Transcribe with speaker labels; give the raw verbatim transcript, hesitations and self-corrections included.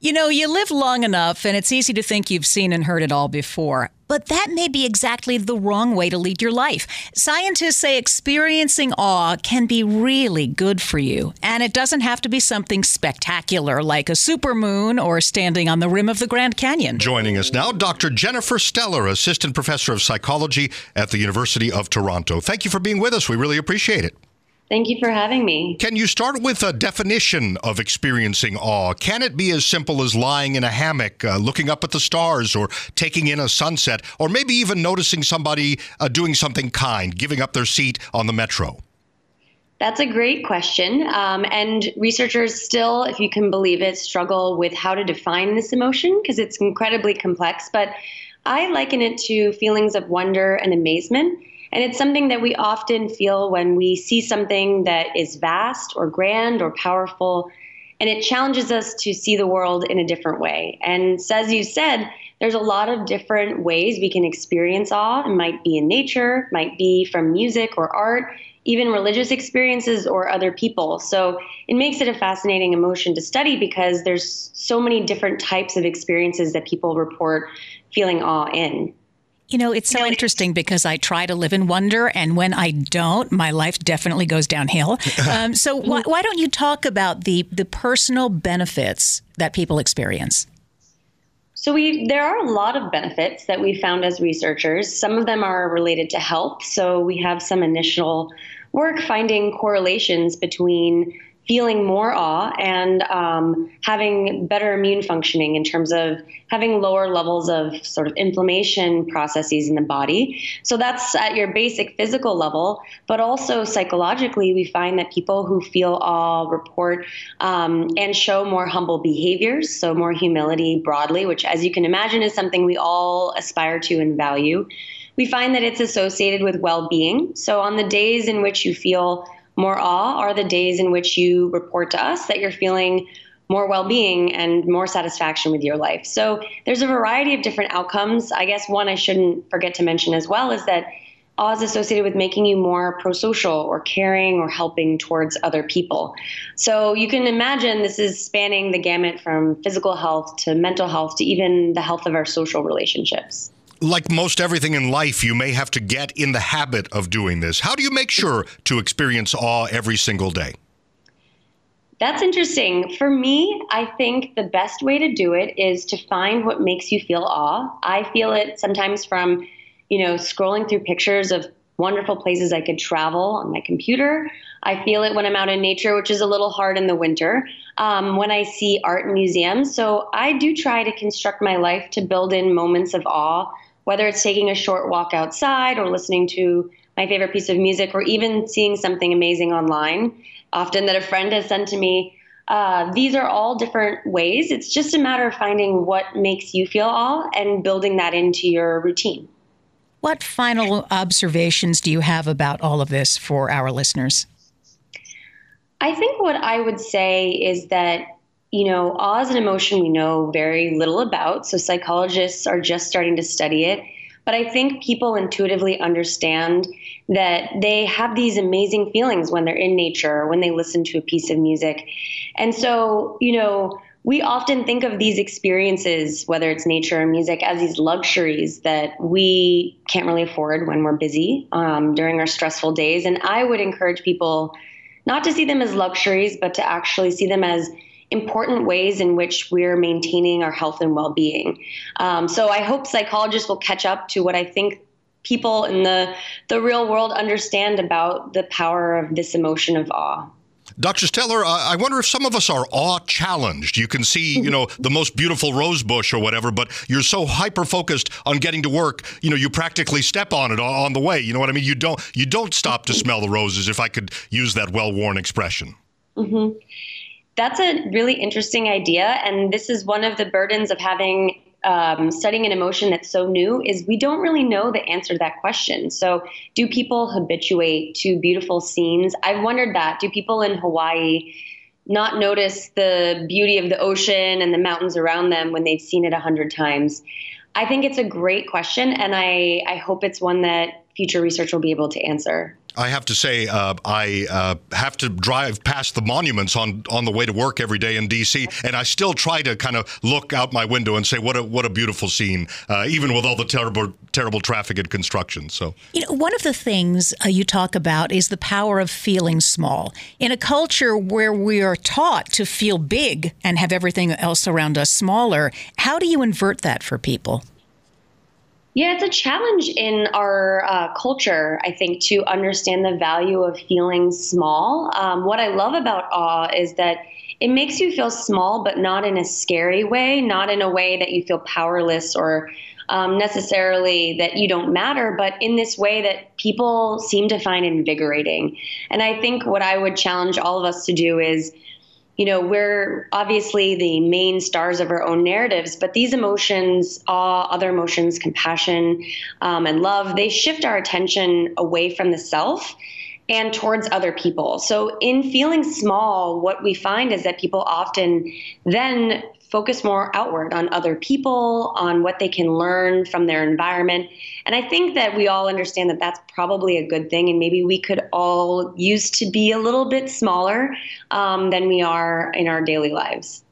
Speaker 1: You know, you live long enough, and it's easy to think you've seen and heard it all before. But that may be exactly the wrong way to lead your life. Scientists say experiencing awe can be really good for you. And it doesn't have to be something spectacular like a supermoon or standing on the rim of the Grand Canyon.
Speaker 2: Joining us now, Doctor Jennifer Stellar, Assistant Professor of Psychology at the University of Toronto. Thank you for being with us. We really appreciate it.
Speaker 3: Thank you for having me.
Speaker 2: Can you start with a definition of experiencing awe? Can it be as simple as lying in a hammock, uh, looking up at the stars, or taking in a sunset, or maybe even noticing somebody uh, doing something kind, giving up their seat on the metro?
Speaker 3: That's a great question. Um, and researchers still, if you can believe it, struggle with how to define this emotion because it's incredibly complex. But I liken it to feelings of wonder and amazement. And it's something that we often feel when we see something that is vast or grand or powerful, and it challenges us to see the world in a different way. And so, as you said, there's a lot of different ways we can experience awe. It might be in nature, might be from music or art, even religious experiences or other people. So it makes it a fascinating emotion to study because there's so many different types of experiences that people report feeling awe in.
Speaker 1: You know, it's so interesting because I try to live in wonder, and when I don't, my life definitely goes downhill. Um, so why, why don't you talk about the, the personal benefits that people experience?
Speaker 3: So we there are a lot of benefits that we found as researchers. Some of them are related to health. So we have some initial work finding correlations between feeling more awe and um, having better immune functioning in terms of having lower levels of sort of inflammation processes in the body. So that's at your basic physical level, but also psychologically, we find that people who feel awe report um, and show more humble behaviors, so more humility broadly, which, as you can imagine, is something we all aspire to and value. We find that it's associated with well-being. So on the days in which you feel more awe are the days in which you report to us that you're feeling more well-being and more satisfaction with your life. So there's a variety of different outcomes. I guess one I shouldn't forget to mention as well is that awe is associated with making you more pro-social or caring or helping towards other people. So you can imagine this is spanning the gamut from physical health to mental health to even the health of our social relationships.
Speaker 2: Like most everything in life, you may have to get in the habit of doing this. How do you make sure to experience awe every single day?
Speaker 3: That's interesting. For me, I think the best way to do it is to find what makes you feel awe. I feel it sometimes from, you know, scrolling through pictures of wonderful places I could travel on my computer. I feel it when I'm out in nature, which is a little hard in the winter, um, when I see art in museums. So I do try to construct my life to build in moments of awe, whether it's taking a short walk outside or listening to my favorite piece of music or even seeing something amazing online, often that a friend has sent to me. Uh, these are all different ways. It's just a matter of finding what makes you feel awe and building that into your routine.
Speaker 1: What final observations do you have about all of this for our listeners?
Speaker 3: I think what I would say is that, you know, awe is an emotion we know very little about. So psychologists are just starting to study it. But I think people intuitively understand that they have these amazing feelings when they're in nature, when they listen to a piece of music. And so, you know, we often think of these experiences, whether it's nature or music, as these luxuries that we can't really afford when we're busy um, during our stressful days. And I would encourage people not to see them as luxuries, but to actually see them as important ways in which we're maintaining our health and well-being. Um, so I hope psychologists will catch up to what I think people in the, the real world understand about the power of this emotion of awe.
Speaker 2: Doctor Stellar, I wonder if some of us are awe-challenged. You can see, you know, the most beautiful rose bush or whatever, but you're so hyper-focused on getting to work, you know, you practically step on it on the way. You know what I mean? You don't you don't stop to smell the roses, if I could use that well-worn expression.
Speaker 3: Mm-hmm. That's a really interesting idea, and this is one of the burdens of having um, studying an emotion that's so new is we don't really know the answer to that question. So do people habituate to beautiful scenes? I've wondered that. Do people in Hawaii not notice the beauty of the ocean and the mountains around them when they've seen it a hundred times? I think it's a great question, and I, I hope it's one that future research will be able to answer.
Speaker 2: I have to say, uh, I uh, have to drive past the monuments on, on the way to work every day in D C, and I still try to kind of look out my window and say, what a what a beautiful scene, uh, even with all the terrible terrible traffic and construction. So,
Speaker 1: you know, one of the things uh, you talk about is the power of feeling small. In a culture where we are taught to feel big and have everything else around us smaller, how do you invert that for people?
Speaker 3: Yeah, it's a challenge in our uh, culture, I think, to understand the value of feeling small. Um, what I love about awe is that it makes you feel small, but not in a scary way, not in a way that you feel powerless or um, necessarily that you don't matter, but in this way that people seem to find invigorating. And I think what I would challenge all of us to do is, you know, we're obviously the main stars of our own narratives, but these emotions, awe, other emotions, compassion, um, and love, they shift our attention away from the self and towards other people. So in feeling small, what we find is that people often then focus more outward on other people, on what they can learn from their environment. And I think that we all understand that that's probably a good thing. And maybe we could all use to be a little bit smaller um, than we are in our daily lives.